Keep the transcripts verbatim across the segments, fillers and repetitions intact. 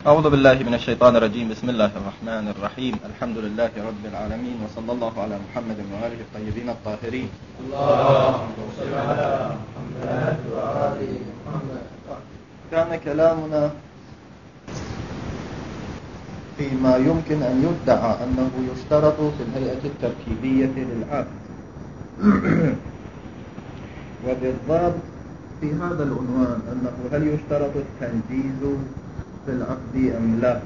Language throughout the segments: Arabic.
أعوذ بالله من الشيطان الرجيم. بسم الله الرحمن الرحيم. الحمد لله رب العالمين، وصلى الله على محمد وآله الطيبين الطاهرين. اللهم صل على محمد وآل محمد. كان كلامنا فيما يمكن أن يدعى أنه يشترط في الهيئة التركيبية للعقد وبالضبط في هذا العنوان أنه هل يشترط التنجيز في العقد أم لا،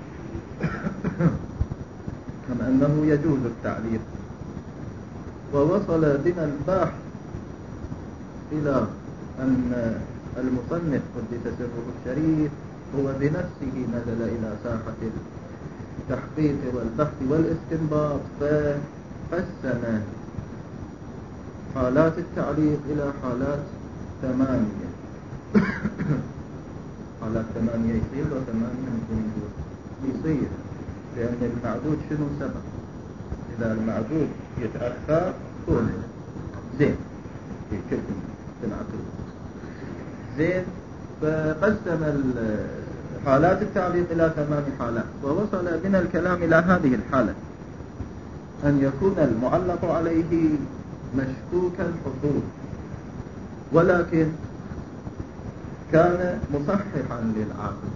كما أنه يجوز التعليق. ووصل بنا البحث إلى أن المصنف قدس سره الشريف هو بنفسه نزل إلى ساحة التحقيق والبحث والاستنباط، فقسم حالات التعليق إلى حالات ثمانية حالات ثمانية يصير وثمانية يصير يصير لأن المعدود شنو سبق. إذا المعدود يتأخر كون زين في كل في العقل زين. فقسم حالات التعليق إلى ثمان حالات، ووصل بنا الكلام إلى هذه الحالة: أن يكون المعلق عليه مشكوك الحصول ولكن كان مصححا للعقد،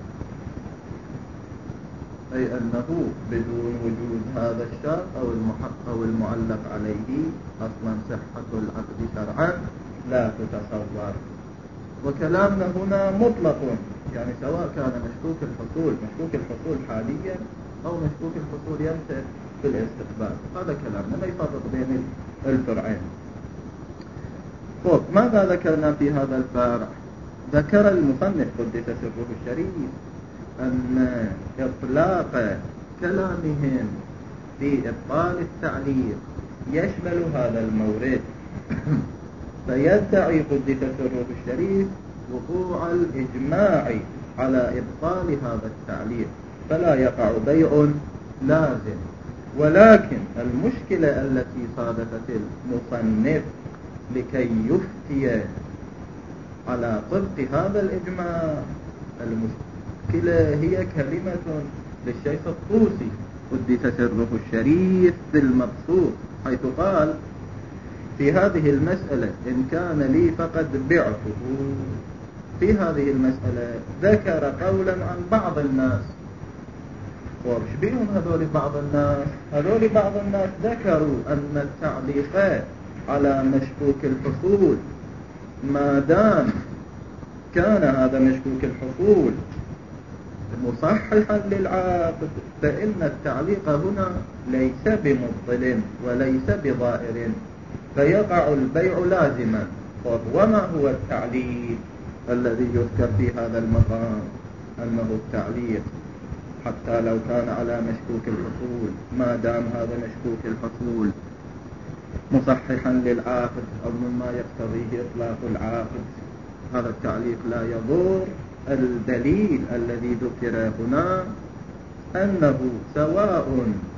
أي أنه بدون وجود هذا الشرط أو المحق أو المعلق عليه أصلا صحة العقد شرعا لا تتصور. وكلامنا هنا مطلق، يعني سواء كان مشكوك الحصول مشكوك الحصول حاليا أو مشكوك الحصول يمتد في الاستقبال. هذا كلامنا لا يفرق بين الفرعين. طب ماذا ذكرنا في هذا الفرع؟ ذكر المصنف قدس سره الشريف أن إطلاق كلامهم في إبطال التعليق يشمل هذا المورد فيدعي قدس سره الشريف وقوع الإجماع على إبطال هذا التعليق، فلا يقع بيع لازم. ولكن المشكلة التي صادفت المصنف لكي يفتي على طبق هذا الإجماع، المشكلة هي كلمة للشيخ الطوسي قدس سره الشريف في المبسوط، حيث قال في هذه المسألة: إن كان لي فقد بعته. في هذه المسألة ذكر قولا عن بعض الناس. وش بيهم هذول بعض الناس؟ هذول بعض الناس ذكروا أن التعليقات على مشكوك الحصول ما دام كان هذا مشكوك الحصول مصححا للعقد فإن التعليق هنا ليس بمبطل وليس بضائر، فيقع البيع لازما. وما هو التعليق الذي يذكر في هذا المقام؟ أنه التعليق حتى لو كان على مشكوك الحصول ما دام هذا مشكوك الحصول مصححا للعاقد أو مما يقتضيه إطلاق العاقد، هذا التعليق لا يضر. الدليل الذي ذكر هنا أنه سواء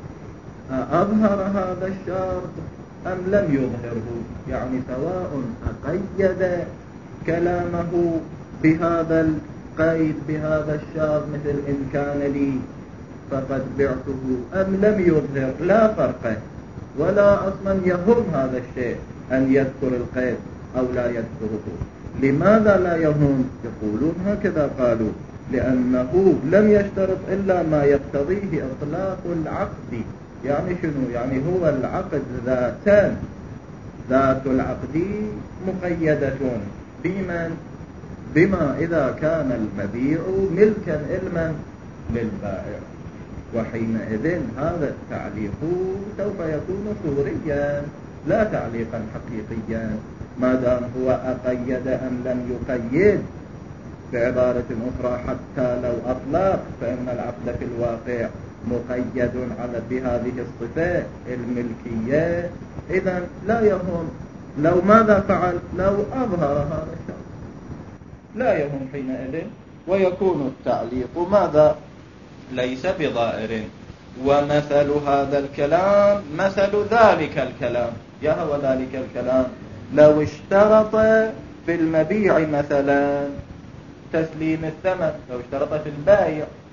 أظهر هذا الشرط أم لم يظهره، يعني سواء أقيد كلامه بهذا القيد بهذا الشرط مثل إن كان لي فقد بعته أم لم يظهر، لا فرق، ولا أصلا يهم هذا الشيء أن يذكر القيد أو لا يذكره. لماذا لا يهم؟ يقولون هكذا قالوا: لأنه لم يشترط إلا ما يقتضيه إطلاق العقد. يعني شنو؟ يعني هو العقد ذاتان، ذات العقد مقيدة بمن؟ بما إذا كان المبيع ملكا علما للبائع، وحينئذ هذا التعليق سوف يكون صوريا لا تعليقا حقيقيا ما دام هو أقيد أم لم يقيد. بعبارة أخرى حتى لو أطلق فإن العقد في الواقع مقيد على بهذه الصفة الملكية. إذن لا يهم لو ماذا فعل؟ لو أظهر هذا الشرط لا يهم حينئذ، ويكون التعليق ماذا؟ ليس بضائر. ومثل هذا الكلام مثل ذلك الكلام. يا هو ذلك الكلام لو اشترط في المبيع مثلا تسليم الثمن، لو اشترط في البائع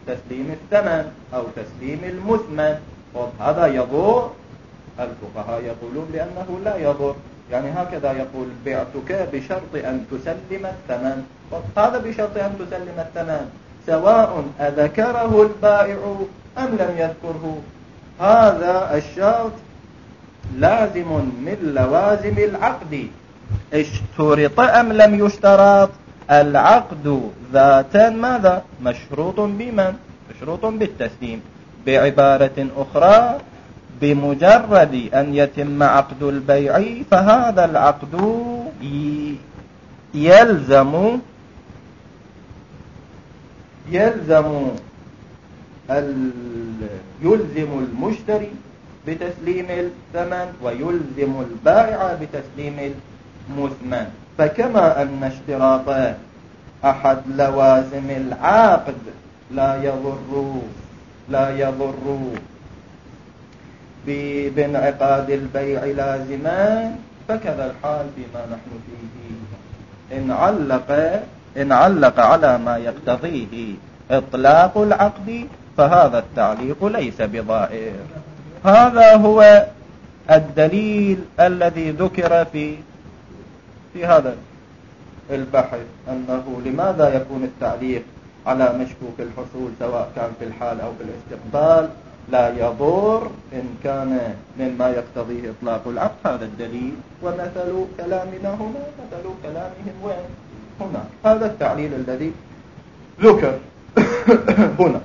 تسليم الثمن أو تسليم المثمن، هذا يضر. الفقهاء يقولون بأنه لا يضر، يعني هكذا يقول بعتك بشرط أن تسلم الثمن، هذا بشرط أن تسلم الثمن سواء أذكره البائع أم لم يذكره. هذا الشرط لازم من لوازم العقد، اشترط أم لم يشترط. العقد ذاتا ماذا؟ مشروط بمن؟ مشروط بالتسليم. بعبارة أخرى، بمجرد أن يتم عقد البيع فهذا العقد يلزم يلزم يلزم المشتري بتسليم الثمن ويلزم البائع بتسليم المثمن. فكما أن اشتراط أحد لوازم العقد لا يضر لا يضر بانعقاد البيع لازما، فكذا الحال بما نحن فيه. إن علق إن علق على ما يقتضيه إطلاق العقد فهذا التعليق ليس بضائر. هذا هو الدليل الذي ذكر في في هذا البحث، أنه لماذا يكون التعليق على مشكوك الحصول سواء كان في الحال أو في الاستقبال لا يضر إن كان مما يقتضيه إطلاق العقد. هذا الدليل، ومثل كلامنا هنا مثل كلامهم وين؟ هنا. هذا التعليل الذي ذكر هنا.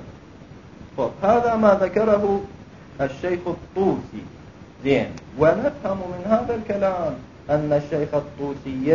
هذا ما ذكره الشيخ الطوسي. زين، ونفهم من هذا الكلام أن الشيخ الطوسي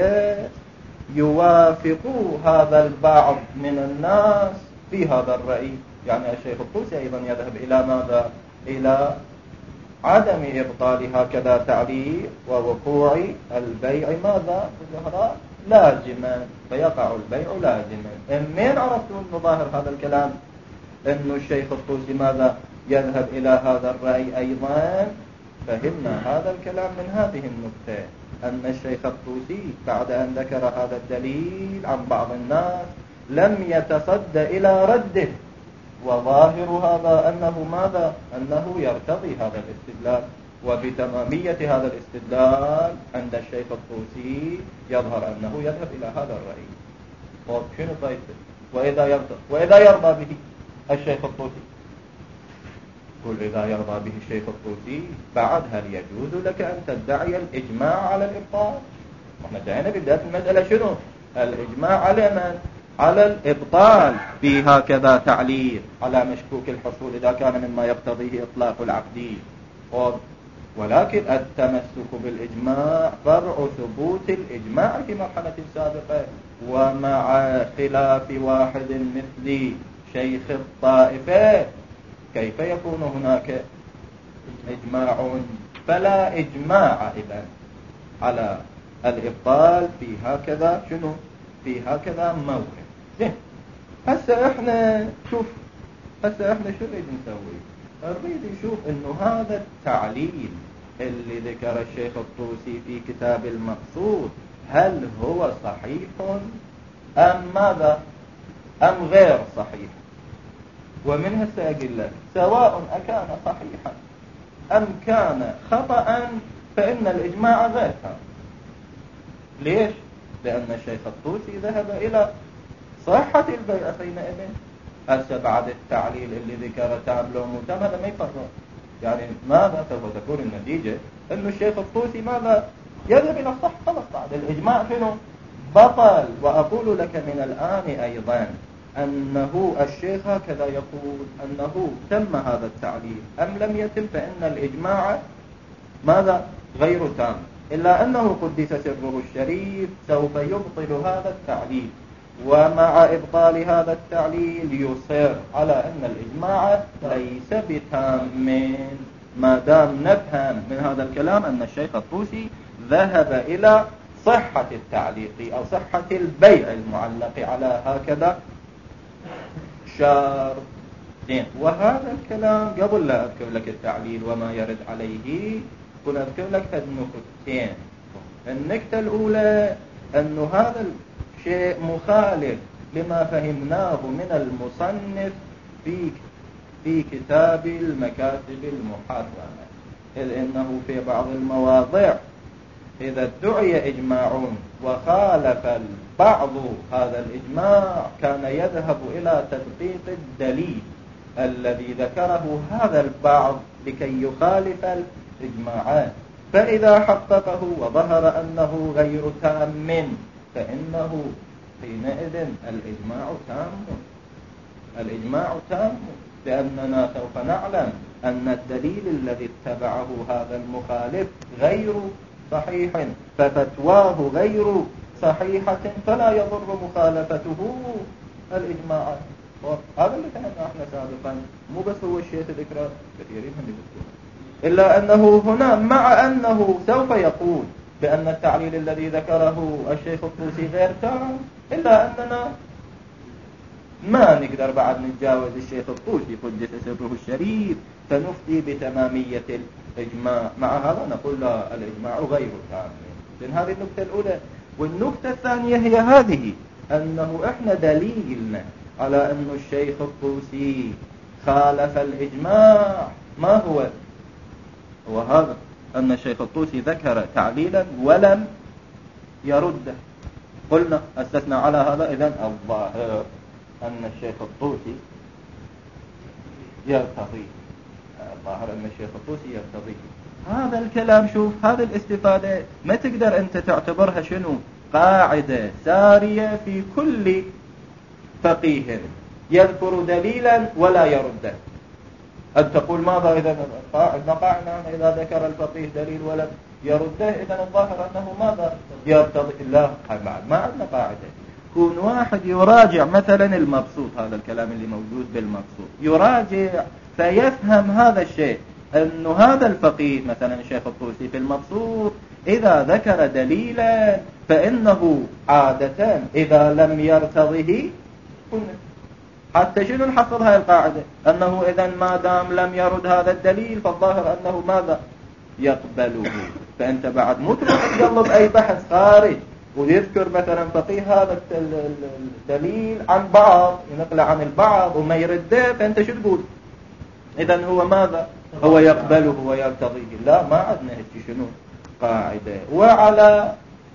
يوافق هذا البعض من الناس في هذا الرأي. يعني الشيخ الطوسي أيضا يذهب إلى ماذا؟ إلى عدم إبطال هكذا تعليق ووقوع البيع ماذا؟ الزهراء لازما، فيقع البيع لازما. من عرفتم مظاهر هذا الكلام؟ أن الشيخ الطوسي ماذا؟ يذهب إلى هذا الرأي أيضا. فهمنا هذا الكلام من هذه النقطة، أن الشيخ الطوسي بعد أن ذكر هذا الدليل عن بعض الناس لم يتصد إلى رده، وظاهر هذا أنه ماذا؟ أنه يرتضي هذا الاستدلال، وبتمامية هذا الاستدلال عند الشيخ الطوسي يظهر أنه يذهب إلى هذا الرأي. طيب شنو طيب؟ وإذا يرضى وإذا يرضى به الشيخ الطوسي، قل إذا يرضى به الشيخ الطوسي بعد هل يجوز لك أن تدعي الإجماع على الإبطال؟ احنا انتهينا بداية المسألة شنو؟ الإجماع على من؟ على الإبطال في هكذا تعليق على مشكوك الحصول إذا كان مما يقتضيه إطلاق العقد. ولكن التمسك بالإجماع فرع ثبوت الإجماع في مرحلة سابقة، ومع خلاف واحد مثل شيخ الطائفة كيف يكون هناك إجماع؟ فلا إجماع إذن على الإبطال في هكذا شنو؟ في هكذا موقف. زين، هسه احنا شوف هسه احنا شو نريد نسوي؟ نريد نشوف انه هذا التعليل اللي ذكر الشيخ الطوسي في كتاب المقصود هل هو صحيح ام ماذا؟ ام غير صحيح؟ ومن هسه اقول لك سواء اكان صحيحا ام كان خطأ فان الاجماع غير كان. ليش؟ لأن الشيخ الطوسي ذهب إلى صحة البيع حينئذ. هسه بعد التعليل اللي ذكر تام لو متام هذا ما يفرق. يعني ماذا سوف تكون النتيجة؟ أن الشيخ الطوسي ماذا؟ يذهب إلى الصح. خلاص بعد الإجماع شنو؟ بطل. وأقول لك من الآن أيضا أنه الشيخ هكذا يقول أنه تم هذا التعليل أم لم يتم، فإن الإجماع ماذا؟ غير تام، إلا أنه قدس سره الشريف سوف يبطل هذا التعليل، ومع إبطال هذا التعليل يصر على أن الإجماع ليس بتام، ما دام نفهم من هذا الكلام أن الشيخ الطوسي ذهب إلى صحة التعليق أو صحة البيع المعلق على هكذا شرط. وهذا الكلام قبل لا أذكر لك التعليل وما يرد عليه كنت أذكر لك النقطتين. النقطة الأولى أن هذا الشيء مخالف لما فهمناه من المصنف في في كتاب المكاتب المحرمة، إذ إنه في بعض المواضع إذا ادعي إجماع وخالف البعض هذا الإجماع كان يذهب إلى تدقيق الدليل الذي ذكره هذا البعض لكي يخالف الإجماعات، فإذا حققه وظهر أنه غير تام فإنه حينئذ الإجماع تام الإجماع تام لأننا سوف نعلم أن الدليل الذي اتبعه هذا المخالف غير صحيح، ففتواه غير صحيحة، فلا يضر مخالفته الإجماع. هذا اللي كنا احنا سابقا، مو بس هو الشيء ذكره كثيرين هم يذكرون، إلا أنه هنا مع أنه سوف يقول بأن التعليل الذي ذكره الشيخ الطوسي غير تام، إلا أننا ما نقدر بعد نتجاوز الشيخ الطوسي قدس سره الشريف فنفتي بتمامية الإجماع. مع هذا نقول لا، الإجماع غير تام. لأن هذه النقطة الأولى. والنقطة الثانية هي هذه، أنه إحنا دليلنا على أن الشيخ الطوسي خالف الإجماع ما هو؟ هو هذا، أن الشيخ الطوسي ذكر تعليلا ولم يرده. قلنا أسسنا على هذا، إذن الظاهر أن الشيخ الطوسي يرتضي الظاهر أن الشيخ الطوسي يرتضي هذا الكلام. شوف هذه الاستفادة ما تقدر أنت تعتبرها شنو؟ قاعدة سارية في كل فقيه يذكر دليلا ولا يرده. أن تقول ماذا إذا قاعدة قاعدة إذا ذكر الفقيه دليل ولم يرده إذن الظاهر أنه ماذا يرتضي؟ لا، ما عندنا قاعدة. كون واحد يراجع مثلا المبسوط، هذا الكلام اللي موجود بالمبسوط، يراجع فيفهم هذا الشيء، أنه هذا الفقيه مثلا الشيخ الطوسي في المبسوط إذا ذكر دليلا فإنه عادة إذا لم يرتضه حتى شنو نحصل هاي القاعدة؟ أنه إذا ما دام لم يرد هذا الدليل فالظاهر أنه ماذا؟ يقبله. فأنت بعد مو تروح تقلب أي بحث خارج ويذكر مثلا فقيه هذا الدليل عن بعض، ينقل عن البعض وما يرده، فأنت شو تقول؟ إذا هو ماذا؟ هو يقبله ويرتضيه. لا، ما عندنا هيك شنو قاعدة. وعلى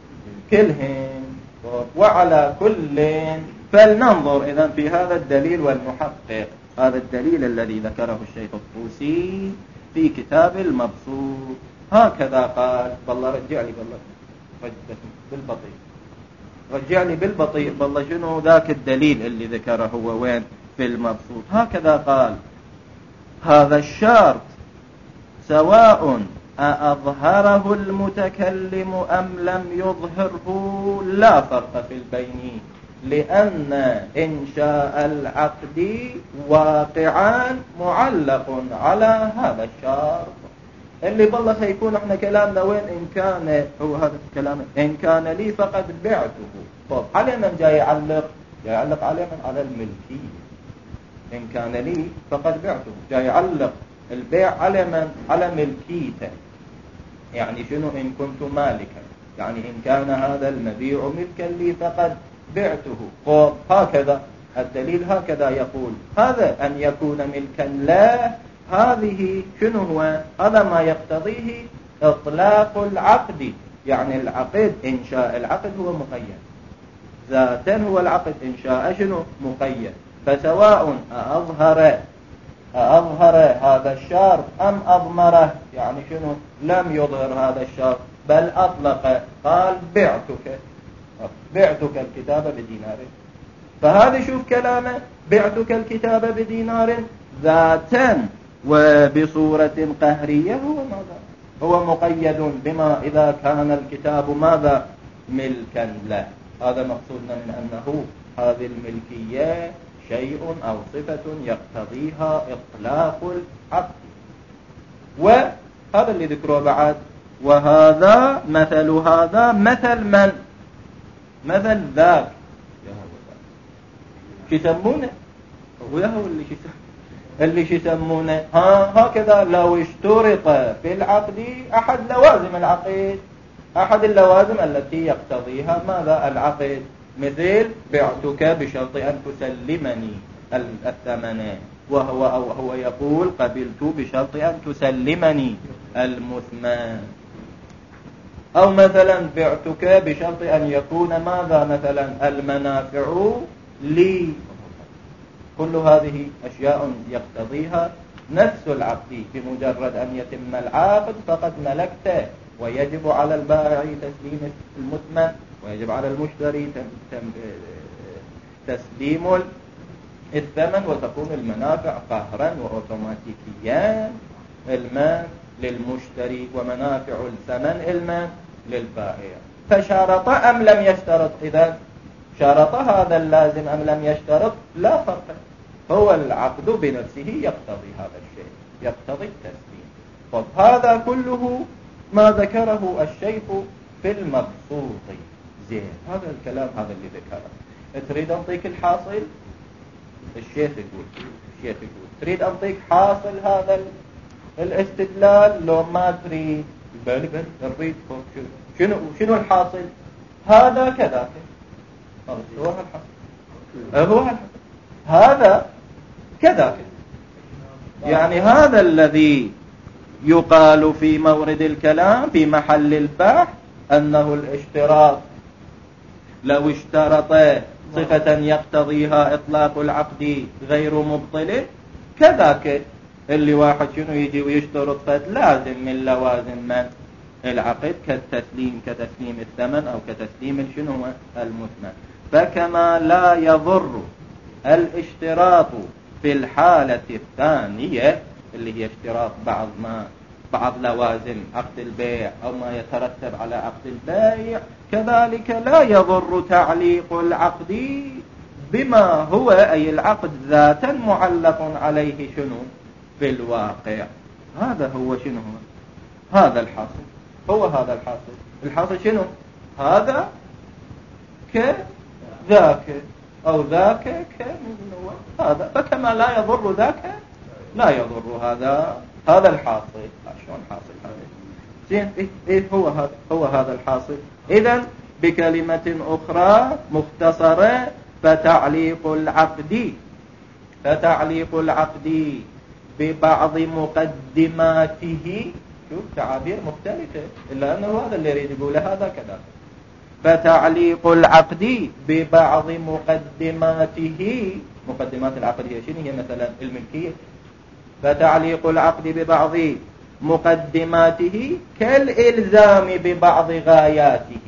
كلهم وعلى كل فلننظر إذا في هذا الدليل والنحقق هذا الدليل الذي ذكره الشيخ الطوسي في كتاب المبسوط. هكذا قال. بالله رجع لي بالله بالبطيء رجع لي بالبطيء بالله شنو ذاك الدليل اللي ذكره هو وين في المبسوط. هكذا قال: هذا الشرط سواء أظهره المتكلم أم لم يظهره لا فرق في البين، لأن إنشاء العقد واقعا معلق على هذا الشرط. اللي بالله سيكون احنا كلامنا وين؟ إن كان هو هذا الكلام إن كان لي فقد بعته. طب على من جاي يعلق؟ جاي يعلق على من؟ على الملكية. إن كان لي فقد بعته، جاي يعلق البيع على من؟ على ملكيته. يعني شنو؟ إن كنت مالكا، يعني إن كان هذا المبيع ملكا لي فقد بعته. طب هكذا الدليل هكذا يقول، هذا أن يكون ملكا لا، هذه شنو هو؟ هذا ما يقتضيه إطلاق العقد. يعني العقد إنشاء العقد هو مقيد ذاتا، هو العقد إنشاء شنو؟ مقيد. فسواء أظهر أظهر هذا الشرط أم أضمره، يعني شنو؟ لم يظهر هذا الشرط بل أطلق، قال بعتك بعتك الكتاب بدينار. فهذا شوف كلامه، بعتك الكتاب بدينار ذاتا وبصورة قهرية، هو ماذا؟ هو مقيد بما إذا كان الكتاب ماذا؟ ملكا له. هذا مقصودنا من أنه هذه الملكية شيء أو صفة يقتضيها إطلاق العقد. وهذا اللي ذكره بعد. وهذا مثل هذا مثل من؟ مثل ذاك. شو يسمونه؟ هو هو اللي شو اللي شو يسمونه ها هكذا. لو اشترط في العقد أحد لوازم العقد، أحد اللوازم التي يقتضيها ماذا؟ العقد. مثل بعتك بشرط أن تسلمني الثمن. وهو أو هو يقول قبلت بشرط أن تسلمني المثمن، أو مثلا بعتك بشرط أن يكون ماذا مثلا المنافع لي. كل هذه أشياء يقتضيها نفس العقد. بمجرد أن يتم العقد فقد ملكته، ويجب على البائع تسليم المثمن، ويجب على المشتري تسليم الثمن، وتكون المنافع قهرا وأوتوماتيكيا المال للمشتري ومنافع الثمن المال للبائع. فشارط أم لم يشترط؟ إذا شارط هذا اللازم أم لم يشترط لا فرق. هو العقد بنفسه يقتضي هذا الشيء، يقتضي التسليم. طب هذا كله ما ذكره الشيخ في المبسوط. زين، هذا الكلام هذا اللي ذكره. تريد أنطيك الحاصل؟ الشيخ يقول الشيخ يقول تريد أنطيك حاصل هذا الاستدلال لو ما تريد؟ بالي بالي تريد. شنو شنو الحاصل؟ هذا كذا. هو الحاصل هو الحاصل هذا كذا. يعني هذا الذي يقال في مورد الكلام في محل البحث أنه الاشتراط لو اشترط صفة يقتضيها إطلاق العقد غير مبطل كذاك. اللي واحد شنو يجي ويشترط فد لازم من لوازم من العقد كالتسليم كتسليم الثمن أو كتسليم شنو المثمن. فكما لا يضر الاشتراط في الحالة الثانية اللي هي اشتراط بعض ما بعض لوازم عقد البيع أو ما يترتب على عقد البيع، كذلك لا يضر تعليق العقد بما هو أي العقد ذاتا معلق عليه شنو في الواقع. هذا هو شنو هو هذا الحاصل. هو هذا الحاصل. الحاصل شنو؟ هذا كذاك أو ذاك هذا. فكما لا يضر ذاك لا يضر هذا. هذا الحاصل. شلون حاصل هذا؟ زين، إيه, إيه هو هذا هو هذا الحاصل. إذن بكلمة أخرى مختصرة، فتعليق العقد فتعليق العقد ببعض مقدماته. شوف تعابير مختلفة، إلا أنه هذا اللي يريد يقوله هذا كذا. فتعليق العقد ببعض مقدماته. مقدمات العقد هي شنو؟ هي مثلا الملكية. فتعليق العقد ببعض مقدماته كالإلزام ببعض غاياته.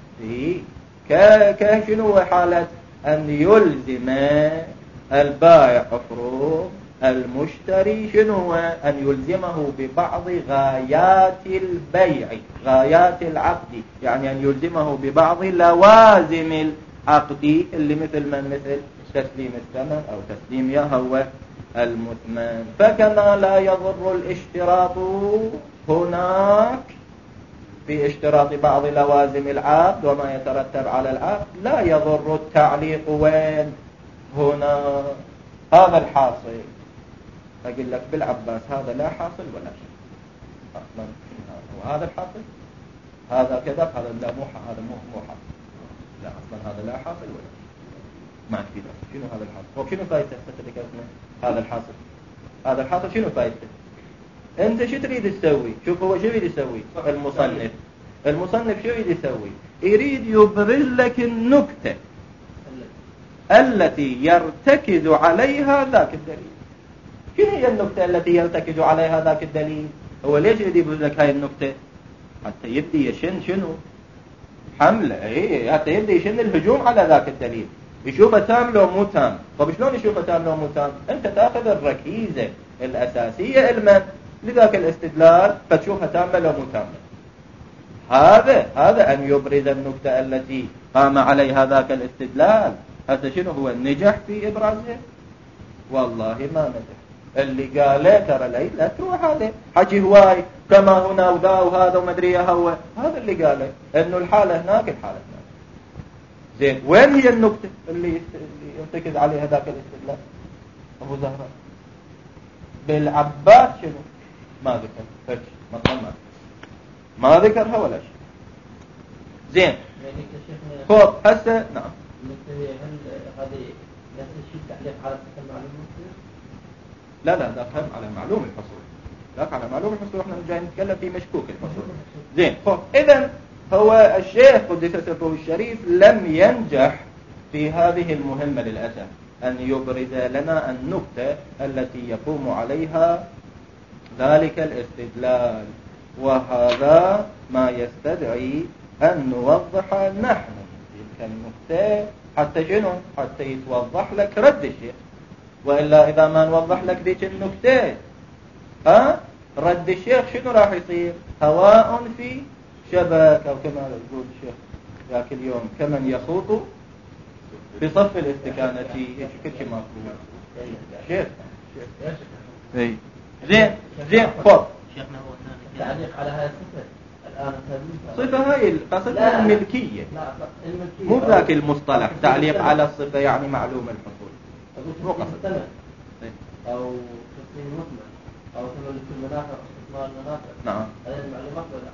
كشنو حالة أن يلزم البائع مفروض المشتري شنو أن يلزمه ببعض غايات البيع غايات العقد، يعني أن يلزمه ببعض لوازم العقد اللي مثل من مثل تسليم الثمن أو تسليم يهوى المثمن. فكما لا يضر الاشتراط هناك في اشتراط بعض لوازم العقد وما يترتب على العقد، لا يضر التعليق وين هنا. هذا الحاصل. أقول لك بالعباس هذا لا حاصل ولا شيء أصلا. وهذا الحاصل هذا كذا، هذا لا مو هذا مو مو حاصل. لا أصلا هذا لا حاصل ولا شيء. ما في بس شنو هذا الحاصل؟ هو شنو فايدته هذا الحاصل؟ هذا الحاصل شنو فايدته؟ أنت شو تريد تسوي؟ شوف هو شو يريد يسوي المصنف. المصنف شو يريد يسوي؟ يريد يبرز لك النكتة التي يرتكز عليها ذاك الدليل. شو هي النكتة التي يرتكز عليها ذاك الدليل؟ هو ليش يريد يبرز لك هاي النكتة؟ حتى يبدي يشن شنو حملة. ايه حتى يبدي يشن الهجوم على ذاك الدليل، يشوفه تام لو مو تام. طب شلون يشوفه تام لو مو تام؟ انت تاخذ الركيزة الأساسية المن لذاك الاستدلال فتشوفها تامة لو مو تامة. هذا هذا أن يبرز النكتة التي قام عليها ذاك الاستدلال. هذا شنو هو النجح في إبرازه؟ والله ما نجح. اللي قاله ترى لي لا تروح هذا حكي هواي كما هنا وذا وهذا وما ادري هو. هذا اللي قاله انه الحالة هناك الحالة هناك. زين، وين هي النكتة اللي يرتكز عليها ذاك الاستدلال ابو زهرة؟ بالعباس شنو ما ذكر فش مثلا ما ما ذكرها ولا شيء. زين، خب هسه نعم هل هذه نفس الشيء تعليق على المعلومات؟ لا لا لا فهم على معلوم الحصول، لا على معلوم الحصول احنا جاي نتكلم في مشكوك الحصول. زين خب إذن هو الشيخ قدس سره الشريف لم ينجح في هذه المهمة للأسف، أن يبرز لنا النكتة التي يقوم عليها ذلك الاستدلال، وهذا ما يستدعي أن نوضح نحن تلك النكتة حتى شنو؟ حتى يتوضح لك رد الشيخ. وإلا إذا ما نوضح لك ذيك النكتة ها رد الشيخ شنو راح يصير؟ هواء في شبك، أو كما يقول الشيخ ذاك اليوم كمن يخوض بصف الاستكانة. كل شيء مفهوم شيخ. اي زين زين خب شيخنا هو تعليق على هذه الصفة الآن صفة هاي قصدنا الملكية، مو ذاك المصطلح تعليق على الصفة يعني معلوم الحصول مو قصد أو تصميم مطمئن أو ثمن المنافع واستثمار المنافع. نعم هذه المعلومات ولا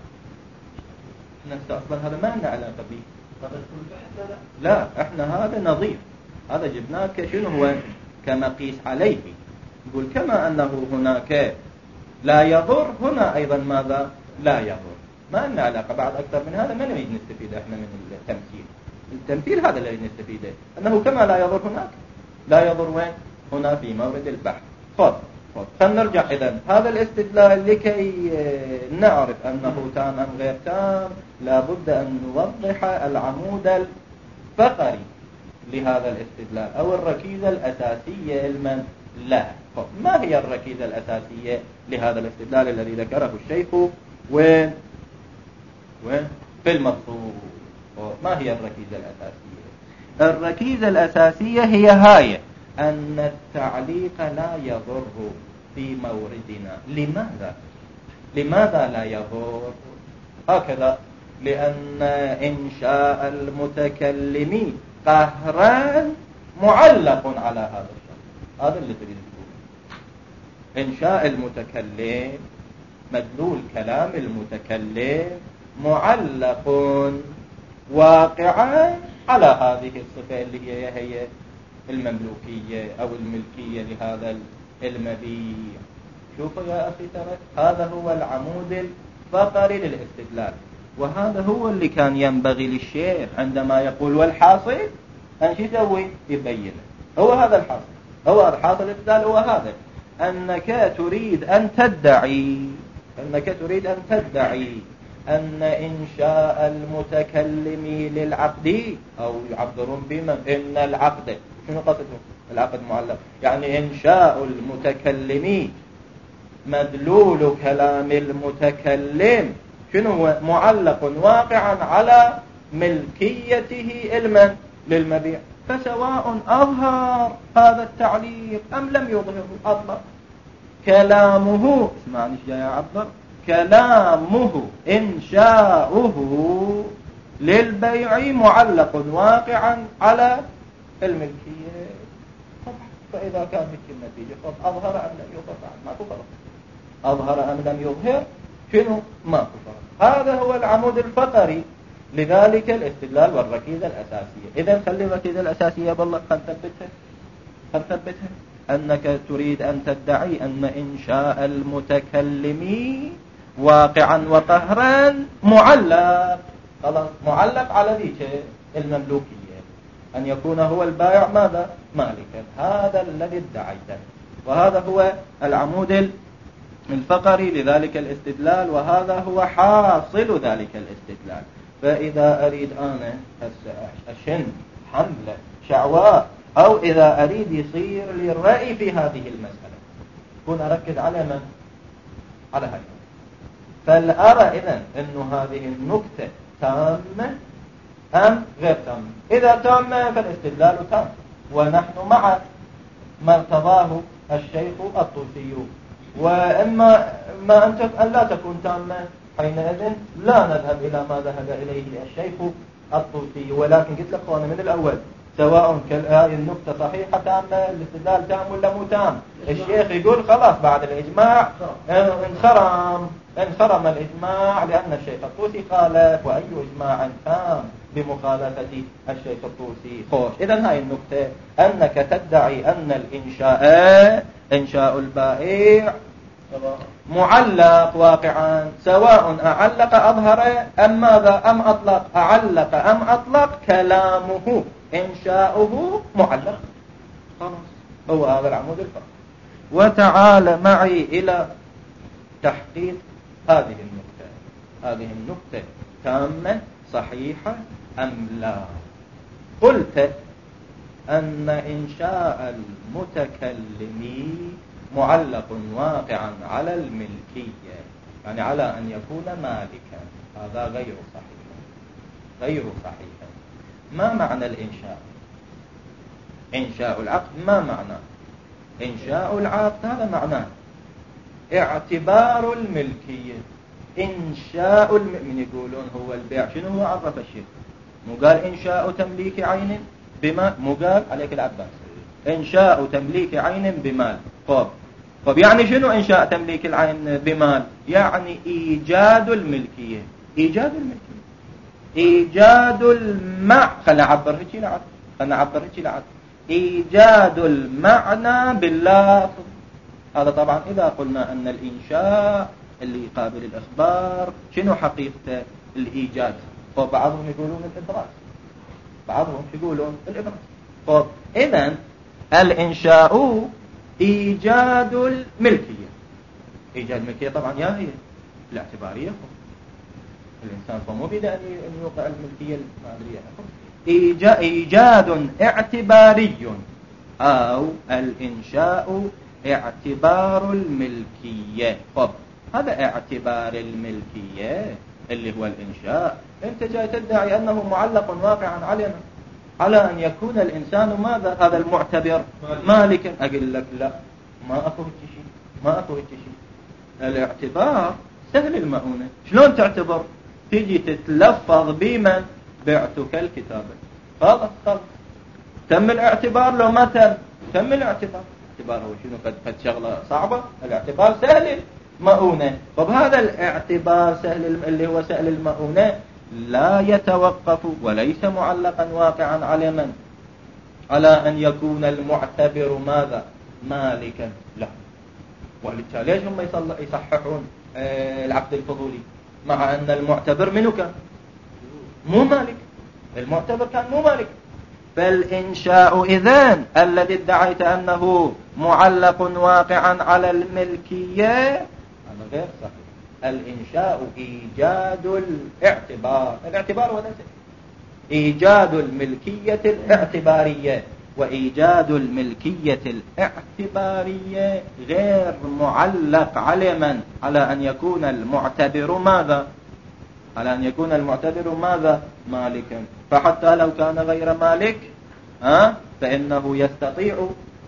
احنا اصلا هذا ما لنا علاقة به. لا لا احنا هذا نظير، هذا جبناه كشنو هو كمقيس عليه. نقول كما أنه هناك لا يضر، هنا أيضا ماذا لا يضر. ما لنا علاقة بعد أكثر من هذا، ما نريد نستفيد احنا من التمثيل. التمثيل هذا اللي نستفيده، أنه كما لا يضر هناك لا يضر وين؟ هنا في مورد البحث. خذ خذ خلينا نرجع إذن هذا الاستدلال لكي نعرف أنه تام أم غير تام لابد أن نوضح العمود الفقري لهذا الاستدلال أو الركيزة الأساسية المن لا. ما هي الركيزة الأساسية لهذا الاستدلال الذي ذكره الشيخ وين وين في المطلوب؟ ما هي الركيزة الأساسية؟ الركيزة الأساسية هي هاي أن التعليق لا يضر في موردنا. لماذا؟ لماذا لا يضر؟ هكذا لأن إنشاء المتكلم قهرا معلق على هذا الشيء. هذا اللي تريد تقول. إنشاء المتكلم مدلول كلام المتكلم معلق واقعا على هذه الصفة اللي هي هي المملوكية أو الملكية لهذا المبيع. شوفوا يا أخي ترى هذا هو العمود الفقري للاستدلال، وهذا هو اللي كان ينبغي للشيخ عندما يقول والحاصل أن شو يسوي؟ يبين. هو هذا الحاصل، هو هذا حاصل الاستدلال، هو هذا أنك تريد أن تدعي أنك تريد أن تدعي أن إنشاء المتكلم للعقد أو يعبرون بمن إن العقد شنو قصده؟ العقد معلق، يعني إنشاء المتكلم مدلول كلام المتكلم شنو هو؟ معلق واقعا على ملكيته المن للمبيع. فسواء أظهر هذا التعليق أم لم يظهره أطلق كلامه. اسمعني ايش جاي يعبر؟ كلامه إنشاؤه للبيع معلق واقعا على الملكية. فإذا كان هيك النتيجة أظهر أم لم يظهر ما كفر، أظهر أم لم يظهر شنو ما كفر. هذا هو العمود الفقري لذلك الاستدلال والركيزة الأساسية. إذن خلي الركيزة الأساسية بالله خل نثبتها خل نثبتها أنك تريد أن تدعي أن إنشاء المتكلم واقعا وقهرا معلق خلاص معلق على ذيك المملوكية، أن يكون هو البائع ماذا؟ مالكا. هذا الذي ادعيته، وهذا هو العمود الفقري لذلك الاستدلال، وهذا هو حاصل ذلك الاستدلال. فإذا أريد أنا أشن حملة شعواء أو إذا أريد يصير لي الرأي في هذه المسألة كون أركز على من؟ على هذا. فالأرى إذن أنه هذه النكتة تامة أم غير تامة. إذا تامة فالاستدلال تام، ونحن مع ما ارتضاه الشيخ الطوسي. وإما ما أنت أن لا تكون تامة حينئذ لا نذهب إلى ما ذهب إليه الشيخ الطوسي. ولكن قلت لك أنا من الأول سواء هذه النقطة صحيحة تامة الاستدلال تام ولا مو تام. الشيخ يقول خلاص بعد الإجماع انخرم انخرم الإجماع لأن الشيخ الطوسي خالف، وأي إجماع تام بمخالفة الشيخ الطوسي. خوش إذن هاي النقطة أنك تدعي أن الإنشاء إنشاء البائع معلق واقعا، سواء أعلق أظهر أم ماذا أم أطلق، أعلق أم أطلق كلامه إنشاؤه معلق. خلاص هو هذا العمود الفقري. وتعال معي إلى تحقيق هذه النقطة. هذه النقطة تامة صحيحة أم لا؟ قلت أن إنشاء المتكلم معلق واقعا على الملكية، يعني على أن يكون مالكا. هذا غير صحيح، غير صحيح. ما معنى الإنشاء؟ إنشاء العقد ما معنى؟ إنشاء العقد هذا معناه اعتبار الملكية. إنشاء الم... من يقولون هو البيع شنو هو؟ عرف الشيء مو قال إنشاء تمليك عين بمال، مو قال عليك العباس إنشاء تمليك عين بمال. طب طب يعني شنو إنشاء تمليك العين بمال؟ يعني إيجاد الملكية. إيجاد الملكية، إيجاد المع خلنا نعبر هيك لعد خلنا نعبر هيك لعد إيجاد المعنى باللفظ. هذا طبعا إذا قلنا أن الإنشاء اللي يقابل الإخبار شنو حقيقته؟ الإيجاد. طب بعضهم يقولون الإبراز، بعضهم يقولون الإبراز. طب إذن الإنشاء إيجاد الملكية. إيجاد الملكية طبعا يا هي الاعتبارية. الإنسان فمو بدا أن يوقع الملكية المالية. إيجاد اعتباري أو الإنشاء اعتبار الملكية. طب هذا اعتبار الملكية اللي هو الإنشاء، أنت جاي تدعي أنه معلق واقعا علينا على أن يكون الإنسان ماذا؟ هذا المعتبر مالكا. أقول لك لا، ما أكو شيء، ما أكو شيء. الاعتبار سهل المؤونة. شلون تعتبر؟ تيجي تتلفظ بمن؟ بعتك الكتابة. خلاص خلاص تم الاعتبار. لو ما تم تم الاعتبار. الاعتبار هو شنو؟ قد قد شغلة صعبة. الاعتبار سهل المؤونة. طب هذا الاعتبار سهل اللي هو سهل المؤونة لا يتوقف وليس معلقا واقعا على من؟ على أن يكون المعتبر ماذا؟ مالكا. لا. ولذلك ليش هم يصححون العقد الفضولي مع أن المعتبر منو كان؟ مو مالك. المعتبر كان مو مالك. فالإنشاء إذن الذي ادعيت أنه معلق واقعا على الملكية هذا غير صحيح. الإنشاء إيجاد الاعتبار. الاعتبار هو ذاته إيجاد الملكية الاعتبارية. وإيجاد الملكية الاعتبارية غير معلق على من؟ على أن يكون المعتبر ماذا؟ على أن يكون المعتبر ماذا؟ مالكا. فحتى لو كان غير مالك ها فإنه يستطيع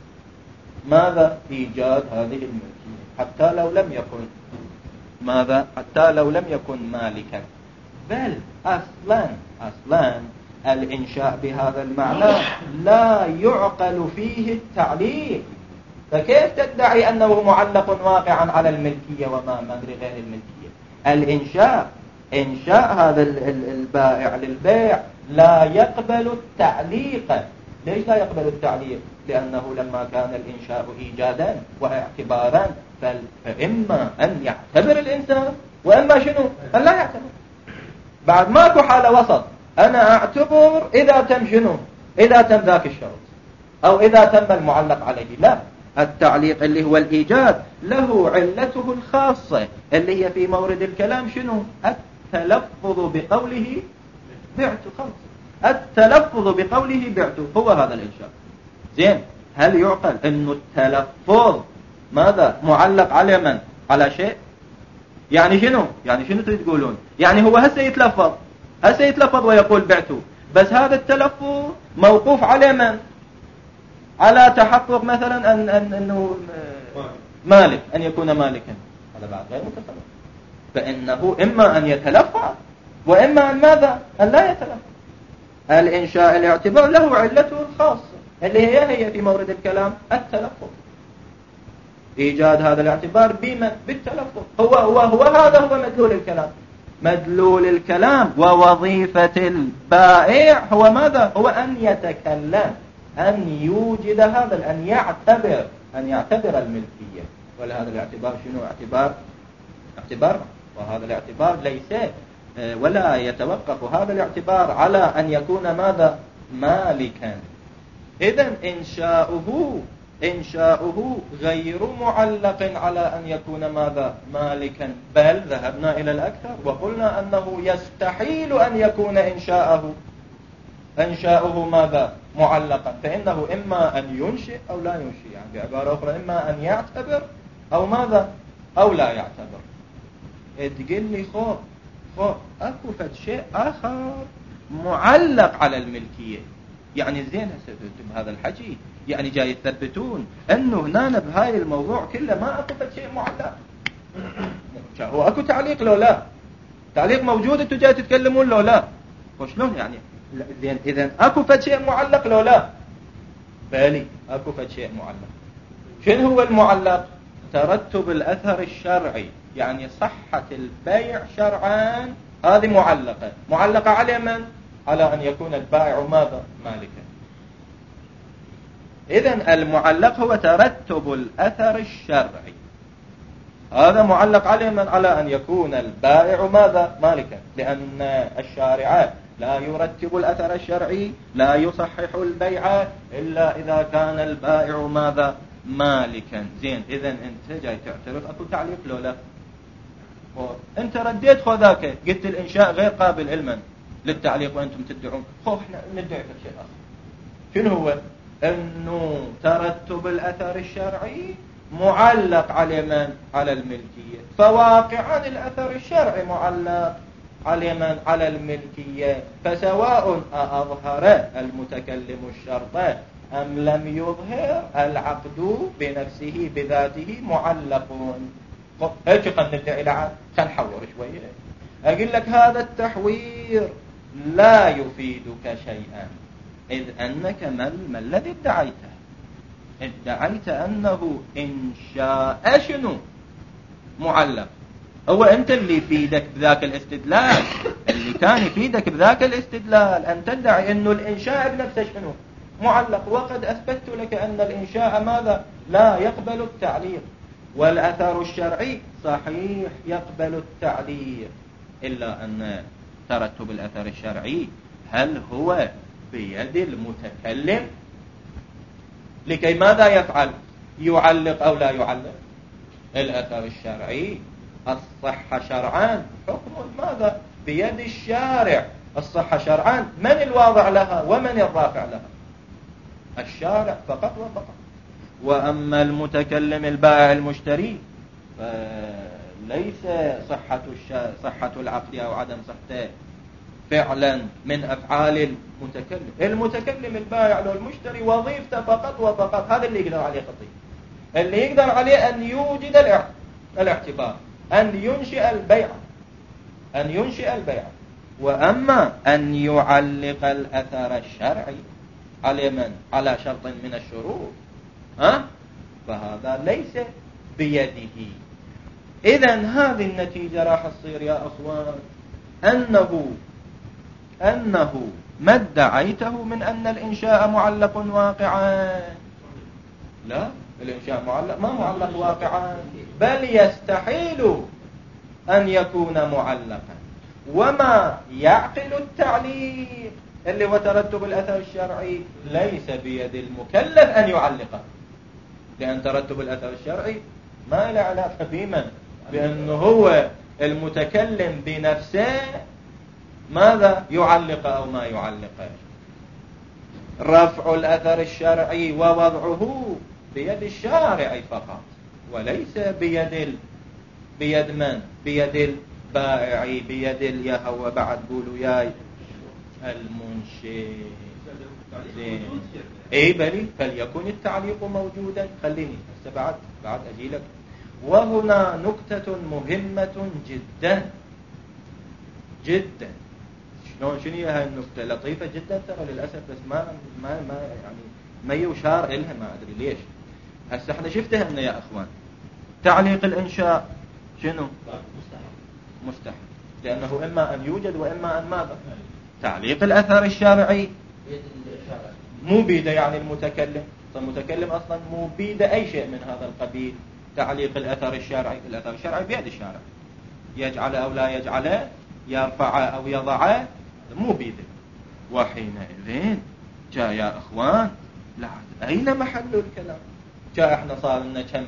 ماذا؟ إيجاد هذه الملكية حتى لو لم يكن ماذا؟ حتى لو لم يكن مالكا. بل أصلا أصلا الإنشاء بهذا المعنى لا يعقل فيه التعليق. فكيف تدعي أنه معلق واقعا على الملكية وما مدري غير الملكية؟ الإنشاء إنشاء هذا البائع للبيع لا يقبل التعليق. ليش لا يقبل التعليق؟ لأنه لما كان الإنشاء إيجادا واعتبارا فإما أن يعتبر الإنسان وإما شنو؟ أن لا يعتبر. بعد ماكو حالة وسط. أنا أعتبر إذا تم شنو؟ إذا تم ذاك الشرط أو إذا تم المعلق عليه. لا، التعليق اللي هو الإيجاد له علته الخاصة اللي هي في مورد الكلام شنو؟ التلفظ بقوله بعت. خلص التلفظ بقوله بعت هو هذا الإنشاء. زين، هل يعقل أنه التلفظ ماذا؟ معلق على من؟ على شيء؟ يعني شنو؟ يعني شنو تقولون؟ يعني هو هسه يتلفظ هسه يتلفظ ويقول بعته، بس هذا التلفظ موقوف على من؟ على تحقق مثلا أن أن أنه مالك، أن يكون مالكا. هذا بعد غير متصرف. فإنه إما أن يتلفظ وإما أن ماذا؟ أن لا يتلفظ. الإنشاء الاعتبار له علته الخاصة اللي هي هي في مورد الكلام التلفظ. إيجاد هذا الاعتبار بمن؟ بالتلفظ. هو هو هو هذا هو مدلول الكلام. مدلول الكلام ووظيفة البائع هو ماذا؟ هو أن يتكلم، أن يوجد هذا، أن يعتبر أن يعتبر الملكية. ولهذا الاعتبار شنو؟ اعتبار اعتبار وهذا الاعتبار ليس ولا يتوقف هذا الاعتبار على أن يكون ماذا؟ مالكا. إذن إنشاؤه إنشاؤه غير معلق على أن يكون ماذا؟ مالكا، بل ذهبنا إلى الأكثر وقلنا أنه يستحيل أن يكون إنشاؤه إنشاؤه ماذا؟ معلقا، فإنه إما أن ينشئ أو لا ينشئ، يعني بعبارة أخرى إما أن يعتبر أو ماذا؟ أو لا يعتبر. تقول لي خو خو أكو فد شيء آخر معلق على الملكية، يعني زين هسه بهذا الحكي يعني جاي يثبتون أنه هنا بهاي الموضوع كله ما أكو فد شيء معلق. هو أكو تعليق لو لا؟ تعليق موجود أنتوا جاي تتكلمون لو لا؟ وشلون يعني؟ زين إذن أكو فد شيء معلق لو لا؟ بالي أكو فد شيء معلق. شنو هو المعلق؟ ترتب الأثر الشرعي، يعني صحة البيع شرعا هذه معلقة. معلقة على من؟ على أن يكون البائع ماذا؟ مالكا. إذن المعلق هو ترتب الأثر الشرعي، هذا معلق على من؟ على أن يكون البائع ماذا؟ مالكا، لأن الشارع لا يرتب الأثر الشرعي، لا يصحح البيع إلا إذا كان البائع ماذا؟ مالكا. زين إذن أنت جاي تعترف أكو تعليق لو لا؟ أنت رديت خو ذاك قلت الإنشاء غير قابل علما للتعليق وأنتم تدعون، خو إحنا ندعي في شيء آخر. شنو هو؟ أنه ترتب الأثر الشرعي معلق على من؟ على الملكية، فواقعا الأثر الشرعي معلق على من؟ على الملكية، فسواء أظهر المتكلم الشرط أم لم يظهر العقد بنفسه بذاته معلقون. هيك قد ندعي لعاد. خل نحور شوية. أقول لك هذا التحوير لا يفيدك شيئا، إذ أنك ما الذي ادعيته؟ ادعيت أنه إنشاء شنو؟ معلق. هو أنت اللي يفيدك بذاك الاستدلال، اللي كان يفيدك بذاك الاستدلال أن تدعي أنه الإنشاء بنفسه شنو؟ معلق، وقد أثبت لك أن الإنشاء ماذا؟ لا يقبل التعليق، والأثر الشرعي صحيح يقبل التعليق، إلا أن ترتب الأثر الشرعي هل هو بيد المتكلم لكي ماذا يفعل؟ يعلق أو لا يعلق؟ الأثر الشرعي الصحة شرعان حكم ماذا؟ بيد الشارع. الصحة شرعان من الواضع لها ومن الرافع لها؟ الشارع فقط وفقط. وأما المتكلم البائع المشتري فليس صحة صحة العقد أو عدم صحته فعلا من أفعال المتكلم. المتكلم البائع لو المشتري وظيفته فقط وفقط، هذا اللي يقدر عليه خطيب، اللي يقدر عليه أن يوجد الاعتبار، أن ينشئ البيع، أن ينشئ البيع. وأما أن يعلق الأثر الشرعي على من؟ على شرط من الشروط، ها؟ فهذا ليس بيده. إذن هذه النتيجة راح تصير يا أخوان أنه أنه ما ادعيته من أن الإنشاء معلق واقعا. لا، الإنشاء معلق ما معلق واقعا، بل يستحيل أن يكون معلقا. وما يعقل التعليق اللي هو ترتب الأثر الشرعي ليس بيد المكلف أن يعلقه، لأن ترتب الأثر الشرعي ما له علاقة بمن؟ بأنه هو المتكلم بنفسه ماذا؟ يعلق أو ما يعلق. رفع الأثر الشرعي ووضعه بيد الشارع فقط، وليس بيد ال... بيد من؟ بيد البائع، بيد اليهوى بعد قولوا ياي المنشئ. زين اي بلي فليكن التعليق موجودا. خليني هسه بعد بعد اجي لك. وهنا نكتة مهمة جدا جدا. شلون شنو هي هاي النكتة؟ لطيفة جدا ترى للاسف، بس ما ما ما يعني ما يشار إلها، ما ادري ليش. هسه احنا شفتها يا اخوان. تعليق الانشاء شنو؟ مستحيل مستحيل، لانه اما ان يوجد واما ان ماذا؟ تعليق الاثر الشرعي مو بيده يعني المتكلم، فالمتكلم أصلا مو بيد أي شيء من هذا القبيل. تعليق الأثر الشرعي، الأثر الشرعي بيد الشارع، يجعل أو لا يجعله، يرفع أو يضعه، مو بيده. وحينئذ جاء يا إخوان لا أين محل الكلام؟ جاء احنا صار لنا كم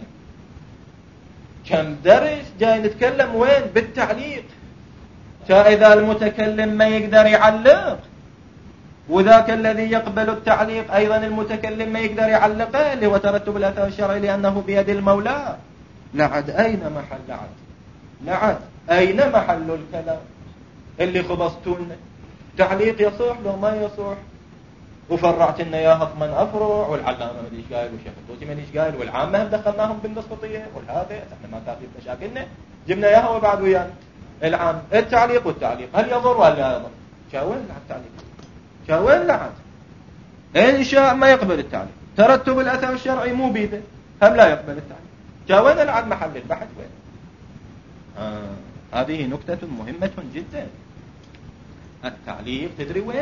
كم درس جاي نتكلم وين؟ بالتعليق. جاء إذا المتكلم ما يقدر يعلق، وذاك الذي يقبل التعليق أيضا المتكلم ما يقدر يعلقه، اللي هو ترتب الأثر الشرعي لأنه بيد المولى. لعد أين محل لعد لعد أين محل الكلام اللي خبصتونا؟ تعليق يصح لو ما يصح، وفرعت لنا ياها ثمان أفرع، والعلامة مديش قايل، والشيخ الطوسي مديش قايل، والعامة دخلناهم بالنسبطية، والهذا احنا ما كافي مشاكلنا جبنا ياها وبعد ويانا العام. التعليق والتعليق هل يضر ولا لا يضر؟ شاوين لعد تعليق، شاوين لعد إنشاء ما يقبل التعليق، ترتب الأثر الشرعي مو بيده هم لا يقبل التعليق، شاوين لعد محل البحث وين؟ آه. هذه نكتة مهمة جدا. التعليق تدري وين؟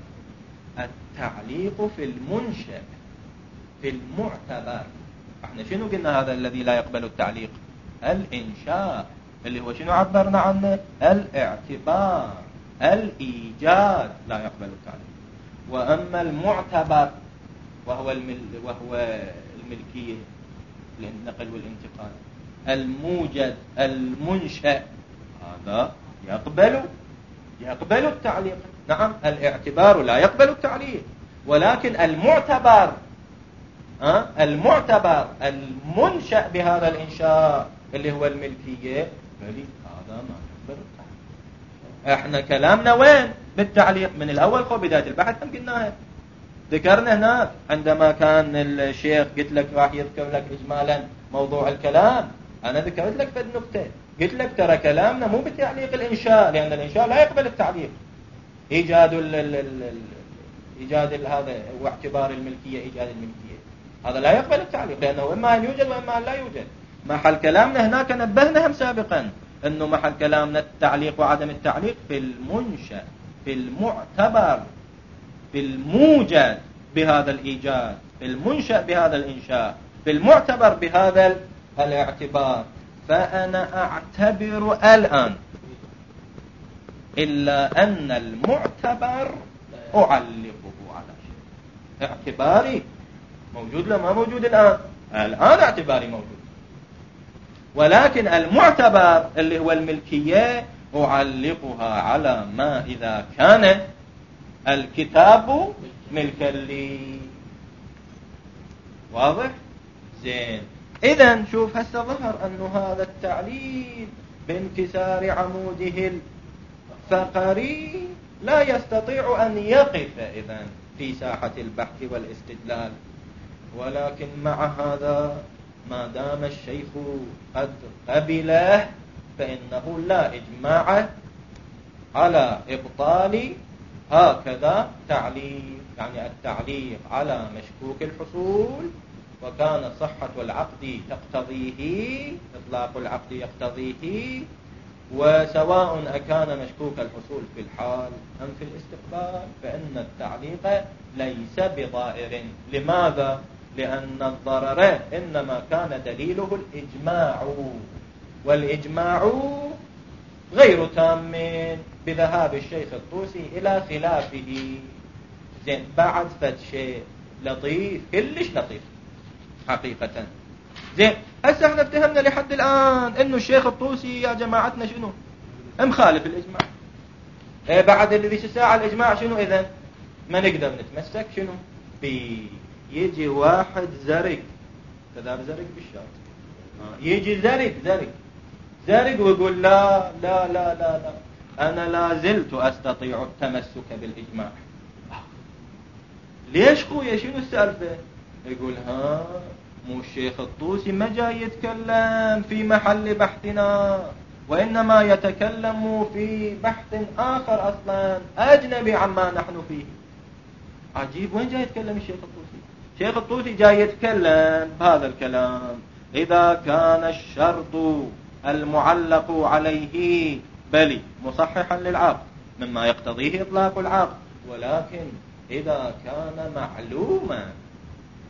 التعليق في المنشأ، في المعتبر. احنا شنو قلنا هذا الذي لا يقبل التعليق؟ الإنشاء، اللي هو شنو عبرنا عنه؟ الاعتبار، الإيجاد لا يقبل التعليق. وأما المعتبر وهو المل وهو الملكية، النقل والانتقال، الموجد المنشأ، هذا يقبل يقبل التعليق. نعم الاعتبار لا يقبل التعليق، ولكن المعتبر أه؟ المعتبر المنشأ بهذا الإنشاء اللي هو الملكية، بلي هذا ما يقبل التعليق. احنا كلامنا وين؟ بالتعليق من الأول خو بداية البحث هم قلناها، ذكرنا هناك عندما كان الشيخ قلت لك راح يذكر لك إجمالا موضوع الكلام، أنا ذكرت لك في النكتة قلت لك ترى كلامنا مو بتعليق الإنشاء، لأن الإنشاء لا يقبل التعليق. إيجاد ال ال ال إيجاد هذا واعتبار الملكية، إيجاد الملكية هذا لا يقبل التعليق، لأنه إما أن يوجد وإما أن لا يوجد. محل كلامنا هناك نبهنا هم سابقا أنه محل كلامنا التعليق وعدم التعليق في المنشأ، في المعتبر، في الموجد بهذا الإيجاد، في المنشأ بهذا الإنشاء، في المعتبر بهذا الاعتبار. فأنا أعتبر الآن إلا أن المعتبر أعلقه على شيء. اعتباري موجود لا ما موجود الآن؟ الآن اعتباري موجود، ولكن المعتبر اللي هو الملكية أعلقها على ما إذا كان الكتاب ملكا لي. واضح؟ زين. إذن شوف هسه ظهر أنه هذا التعليل بانكسار عموده الفقري لا يستطيع أن يقف إذن في ساحة البحث والاستدلال، ولكن مع هذا ما دام الشيخ قد قبله فإنه لا إجماع على إبطال هكذا تعليق، يعني التعليق على مشكوك الحصول، وكان صحة العقد تقتضيه، إطلاق العقد يقتضيه، وسواء أكان مشكوك الحصول في الحال أم في الاستقبال فإن التعليق ليس بضائر. لماذا؟ لأن الضرر إنما كان دليله الإجماع، والإجماع غير تام بذهاب الشيخ الطوسي إلى خلافه. زين بعد فد شيء لطيف كلش لطيف حقيقة. زين هسه احنا اتهمنا لحد الآن انه الشيخ الطوسي يا جماعتنا شنو مخالف الإجماع. ايه بعد اللي ذيش الساعة الإجماع شنو إذن ما نقدر نتمسك شنو بيجي واحد زرق كذاب زرق بالشارع آه. يجي زرق زرق زرق ويقول لا لا لا لا لا أنا لا زلت أستطيع التمسك بالإجماع. ليش خويا شنو السالفة؟ يقول ها مو الشيخ الطوسي ما جاي يتكلم في محل بحثنا، وإنما يتكلم في بحث آخر أصلا أجنبي عما نحن فيه. عجيب، وين جاي يتكلم الشيخ الطوسي؟ الشيخ الطوسي جاي يتكلم بهذا الكلام إذا كان الشرط المعلق عليه بلي مصححا للعقد مما يقتضيه إطلاق العقد، ولكن إذا كان معلوما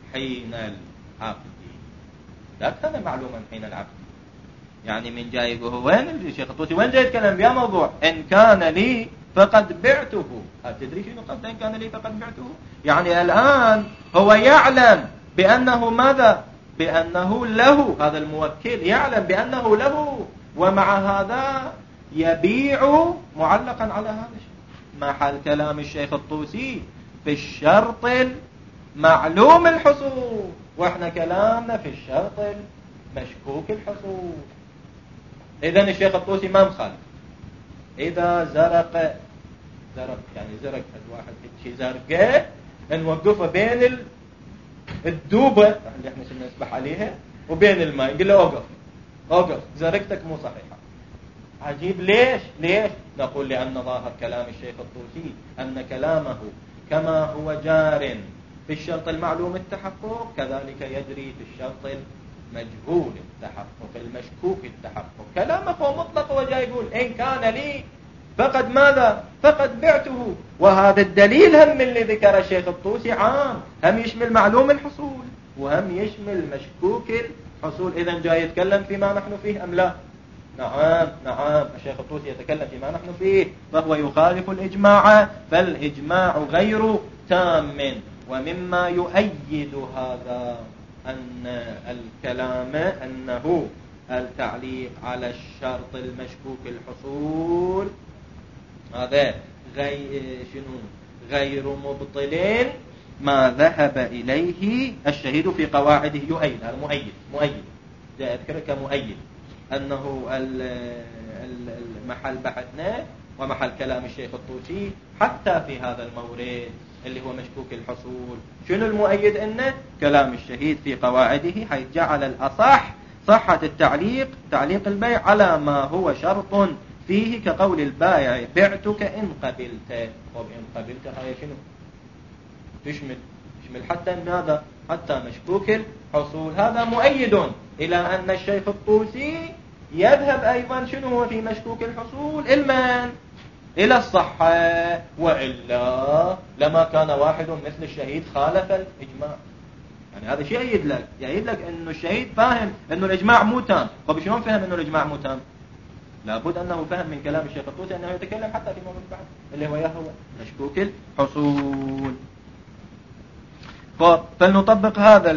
حين العقد. لا كان معلوما حين العقد. يعني من جاي يقول وين الشيخ الطوسي وين جاي يتكلم بيا موضوع إن كان لي فقد بعته. تدري شنو قصد إن كان لي فقد بعته؟ يعني الآن هو يعلم بأنه ماذا؟ بأنه له. هذا الموكل يعلم بأنه له، ومع هذا يبيع معلقا على هذا الشيء. محل كلام الشيخ الطوسي في الشرط المعلوم الحصول، واحنا كلامنا في الشرط المشكوك الحصول. إذن الشيخ الطوسي ما مخالف. إذا زرق زرق يعني زرق الواحد شيء زرقاء نوقفه بين الدوبة اللي احنا كنا نسبح عليها وبين الماء، نقول له اوقف اوقف زرقتك مو صحيحة. عجيب ليش؟ ليش؟ نقول لأن ظاهر كلام الشيخ الطوسي أن كلامه كما هو جار في الشرط المعلوم التحقق كذلك يجري في الشرط المجهول التحقق المشكوك التحقق. كلامه هو مطلق، وجاي يقول إن كان لي فقد ماذا؟ فقد بعته. وهذا الدليل هم اللي ذكر الشيخ الطوسي عام، هم يشمل معلوم الحصول وهم يشمل مشكوك الحصول. إذن جاي يتكلم فيما نحن فيه أم لا؟ نعم نعم الشيخ الطوسي يتكلم فيما نحن فيه، فهو يخالف الإجماع، فالإجماع غير تام. ومما يؤيد هذا أن الكلام أنه التعليق على الشرط المشكوك الحصول هذا غير شنو غير مبطل ما ذهب إليه الشهيد في قواعده. يؤيد هذا مؤيد مؤيد جاء أذكر كمؤيد أنه المحل بحثنا ومحل كلام الشيخ الطوسي حتى في هذا المورد اللي هو مشكوك الحصول. شنو المؤيد؟ إنه كلام الشهيد في قواعده حيث جعل الأصح صحة التعليق تعليق البيع على ما هو شرط فيه كقول البائع بعتك إن قبلت. طب إن قبلت هاي شنو تشمل؟ تشمل حتى ماذا؟ حتى مشكوك الحصول. هذا مؤيد إلى أن الشيخ الطوسي يذهب أيضا شنو هو في مشكوك الحصول المن إلى الصحة، وإلا لما كان واحد مثل الشهيد خالف الإجماع. يعني هذا شيء يأيد لك يأيد لك أنه الشهيد فاهم أنه الإجماع مو تام. طب شلون فهم أنه الإجماع مو تام؟ لابد أنه فهم من كلام الشيخ الطوسي أنه يتكلم حتى في موضوع بعد اللي هو يهوى مشكوك الحصول. فلنطبق هذا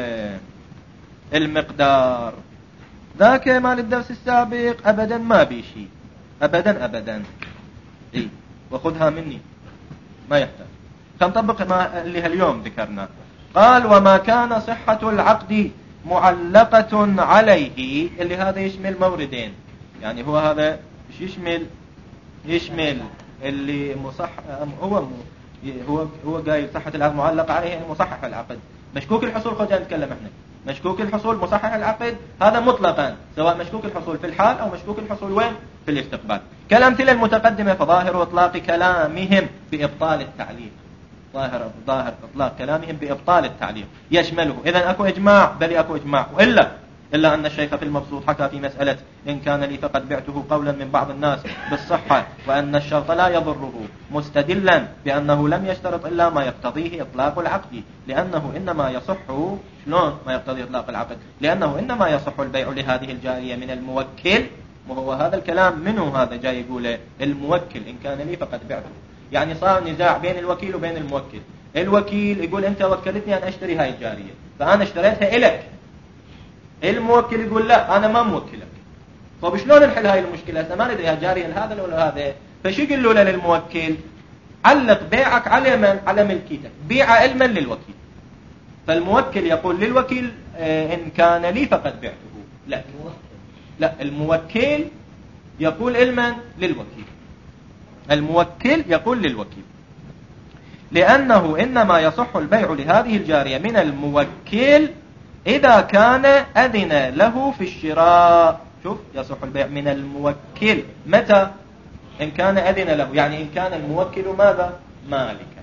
المقدار. ذاك مال الدرس السابق أبدا ما بيشي أبدا أبدا إيه؟ وخذها مني ما يحتاج. فنطبق ما اللي اليوم ذكرنا. قال وما كان صحة العقد معلقة عليه، اللي هذا يشمل موردين. يعني هو هذا مش يشمل يشمل اللي مصح هو هو هو قايل صحة العقد معلقة عليه يعني مصحح العقد. مشكوك الحصول خلينا نتكلم احنا. مشكوك الحصول مصحح العقد هذا مطلقا، سواء مشكوك الحصول في الحال أو مشكوك الحصول وين في الاستقبال. كالأمثلة المتقدمة فظاهر إطلاق كلامهم بإبطال التعليق. ظاهر ظاهر إطلاق كلامهم بإبطال التعليق يشمله. إذن أكو إجماع بل أكو إجماع، وإلا إلا أن الشيخ في المبسوط حكى في مسألة إن كان لي فقد بعته قولا من بعض الناس بالصحة وأن الشرط لا يضره، مستدلا بأنه لم يشترط إلا ما يقتضيه إطلاق العقد، لأنه إنما يصح شلون ما يقتضي إطلاق العقد، لأنه إنما يصح البيع لهذه الجارية من الموكل. وهو هذا الكلام منه هذا جاي يقول الموكل إن كان لي فقد بعته. يعني صار نزاع بين الوكيل وبين الموكل. الوكيل يقول أنت وكلتني أن أشتري هاي الجارية فأنا اشتريتها إلك. الموكل يقول لا أنا ما موكلك. طب شلون نحل هاي المشكلة؟ ما ندري جارية هذا ولا هذا. فشو يقول له للموكل؟ علق بيعك على من؟ على ملكيتك، بيع علما للوكيل. فالموكل يقول للوكيل إن كان لي فقد بعته. لا لا الموكل يقول علما للوكيل. الموكل يقول للوكيل لأنه إنما يصح البيع لهذه الجارية من الموكل إذا كان أذن له في الشراء. شوف يصح البيع من الموكل متى؟ إن كان أذن له، يعني إن كان الموكل ماذا؟ مالكا.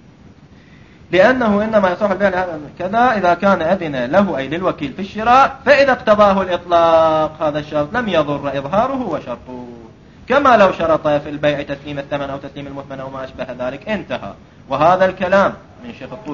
لأنه إنما يصح البيع لهذا كذا إذا كان أذن له أي للوكيل في الشراء، فإذا اقتضاه الإطلاق هذا الشرط لم يضر إظهاره وشرطه، كما لو شرط في البيع تسليم الثمن أو تسليم المثمن أو ما أشبه ذلك. انتهى. وهذا الكلام من شيخ الطوسي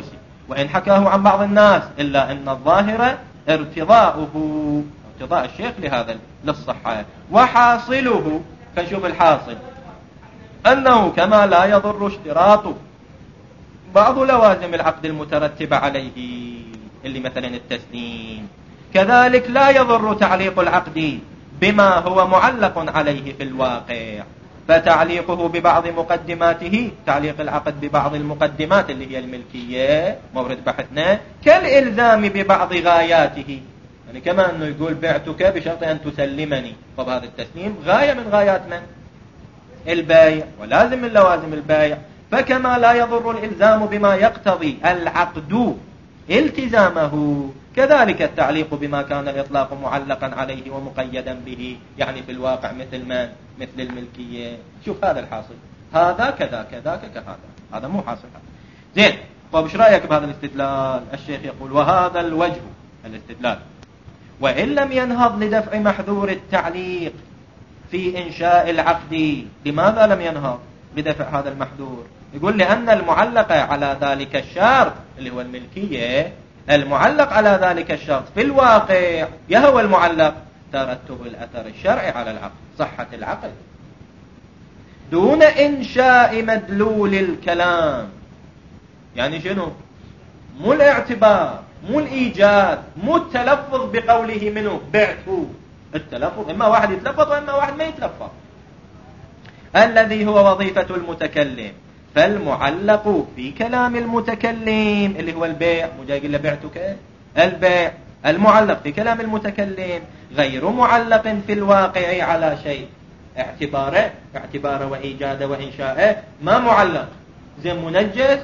وإن حكاه عن بعض الناس، إلا أن الظاهر ارتضاؤه، ارتضاء الشيخ لهذا للصحة. وحاصله، فشوف الحاصل أنه كما لا يضر اشتراط بعض لوازم العقد المترتبة عليه، اللي مثلا التسليم، كذلك لا يضر تعليق العقد بما هو معلق عليه في الواقع، فتعليقه ببعض مقدماته، تعليق العقد ببعض المقدمات اللي هي الملكية مورد بحثنا، كالإلزام ببعض غاياته، يعني كما أنه يقول بعتك بشرط أن تسلمني، طب هذا التسليم غاية من غايات من؟ البايع، ولازم من لوازم البايع. فكما لا يضر الإلزام بما يقتضي العقد التزامه، كذلك التعليق بما كان الإطلاق معلقا عليه ومقيدا به، يعني في الواقع مثل من؟ مثل الملكية. شوف هذا الحاصل، هذا كذا كذا كهذا، هذا مو حاصل هذا. زين، طب ايش رأيك بهذا الاستدلال؟ الشيخ يقول وهذا الوجه الاستدلال وإن لم ينهض لدفع محذور التعليق في إنشاء العقد. لماذا لم ينهض بدفع هذا المحذور؟ يقول لأن المعلق على ذلك الشرط اللي هو الملكية، المعلق على ذلك الشرط في الواقع يهوى المعلق ترتب الأثر الشرعي على العقد، صحة العقد، دون إنشاء مدلول الكلام. يعني شنو؟ مو الاعتبار، مو الإيجاد، مو التلفظ بقوله منه بعته. التلفظ إما واحد يتلفظ وإما واحد ما يتلفظ، الذي هو وظيفة المتكلم. فالمعلق في كلام المتكلم اللي هو البيع، مو جاي يقول له بعتك، البيع المعلق في كلام المتكلم غير معلق في الواقع على شيء. اعتباره اعتباره وإيجاده وإنشاءه ما معلق، زي منجز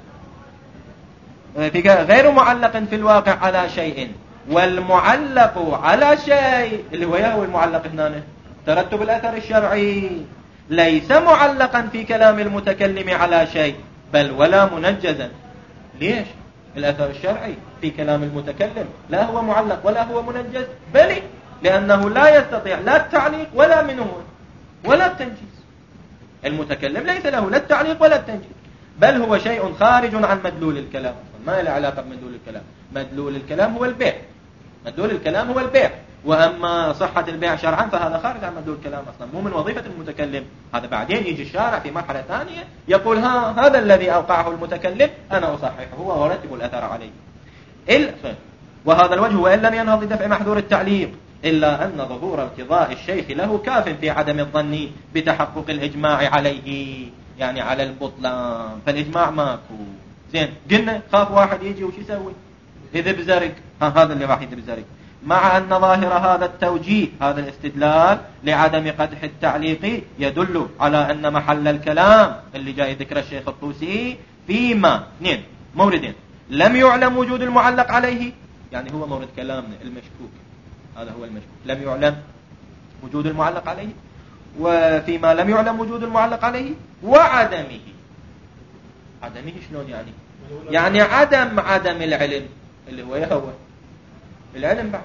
غير معلق في الواقع على شيء، والمعلق على شيء اللي هو يهوى المعلق هنا ترتب الأثر الشرعي ليس معلقا في كلام المتكلم على شيء، بل ولا منجزا. ليش؟ الأثر الشرعي في كلام المتكلم لا هو معلق ولا هو منجز، بل لأنه لا يستطيع لا التعليق ولا منه ولا التنجيز. المتكلم ليس له لا التعليق ولا التنجيز، بل هو شيء خارج عن مدلول الكلام، ما له علاقة بمدلول الكلام. مدلول الكلام هو البيع، مدلول الكلام هو البيع، وأما صحة البيع شرعا فهذا خارج عن مدلول الكلام أصلا، مو من وظيفة المتكلم. هذا بعدين يجي الشارع في مرحلة ثانية يقول ها هذا الذي أوقعه المتكلم أنا أصححه وأرتب الأثر عليه. وهذا الوجه وإن لم ينهض لدفع محذور التعليق، إلا أن ظهور ارتضاء الشيخ له كاف في عدم الظن بتحقق الإجماع عليه، يعني على البطلان. فالإجماع ماكو. زين، قلنا خاف واحد يجي وش يسوي؟ يذب زرق، ها هذا اللي راح يذب زرق. مع أن ظاهر هذا التوجيه، هذا الاستدلال لعدم قدح التعليق، يدل على أن محل الكلام اللي جاي ذكر الشيخ الطوسي فيما اثنين موردين لم يعلم وجود المعلق عليه، يعني هو مورد كلامنا المشكوك، هذا هو المشكوك، لم يعلم وجود المعلق عليه، وفيما لم يعلم وجود المعلق عليه وعدمه. عدمه شلون يعني؟ يعني عدم عدم العلم اللي هو يهوى العلم بعد،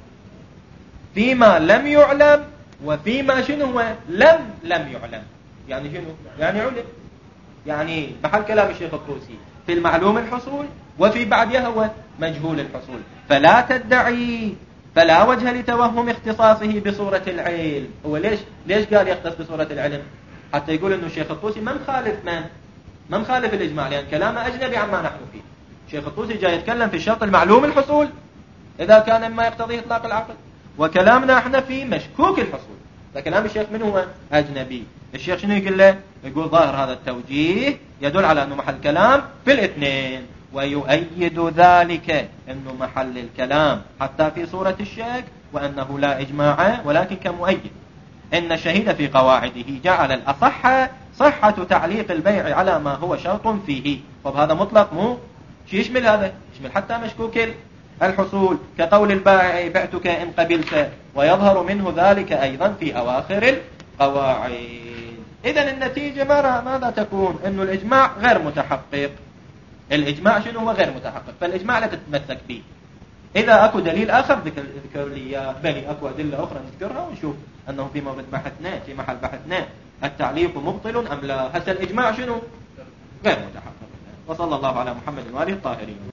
فيما لم يعلم وفيما شنو هو لم لم يعلم. يعني شنو؟ يعني علم، يعني محل كلام الشيخ الطوسي في المعلوم الحصول وفي بعد يهوى مجهول الحصول. فلا تدعي، فلا وجه لتوهم اختصاصه بصورة العلم. هو ليش ليش قال يختص بصورة العلم؟ حتى يقول انه الشيخ الطوسي ما مخالف من ما مخالف الإجماع، لأن كلامه أجنبي عما نحن فيه. الشيخ الطوسي جاي يتكلم في الشرط المعلوم الحصول إذا كان ما يقتضي إطلاق العقل، وكلامنا احنا في مشكوك الحصول، فكلام الشيخ من هو؟ أجنبي. الشيخ شنو يقول له؟ يقول ظاهر هذا التوجيه يدل على أنه محل كلام في الاثنين، ويؤيد ذلك أنه محل الكلام حتى في صورة الشك، وأنه لا إجماع ولكن كمؤيد. إن الشهيد في قواعده جعل الأصح صحة تعليق البيع على ما هو شرط فيه. طب هذا مطلق، مو شو يشمل هذا؟ يشمل حتى مشكوك الحصول، كقول البائع بعتك إن قبلت، ويظهر منه ذلك أيضا في أواخر القواعد. إذن النتيجة ماذا تكون؟ أنه الإجماع غير متحقق. الإجماع شنو هو؟ غير متحقق، فالإجماع لا تتمسك به. إذا أكو دليل آخر ذكر, ذكر لي بني أكو أدلة أخرى نذكرها ونشوف أنه في مورد بحثنا في محل بحثنا التعليق مبطل أم لا. هسه الإجماع شنو؟ غير متحقق. وصلى الله على محمد وآله الطاهرين.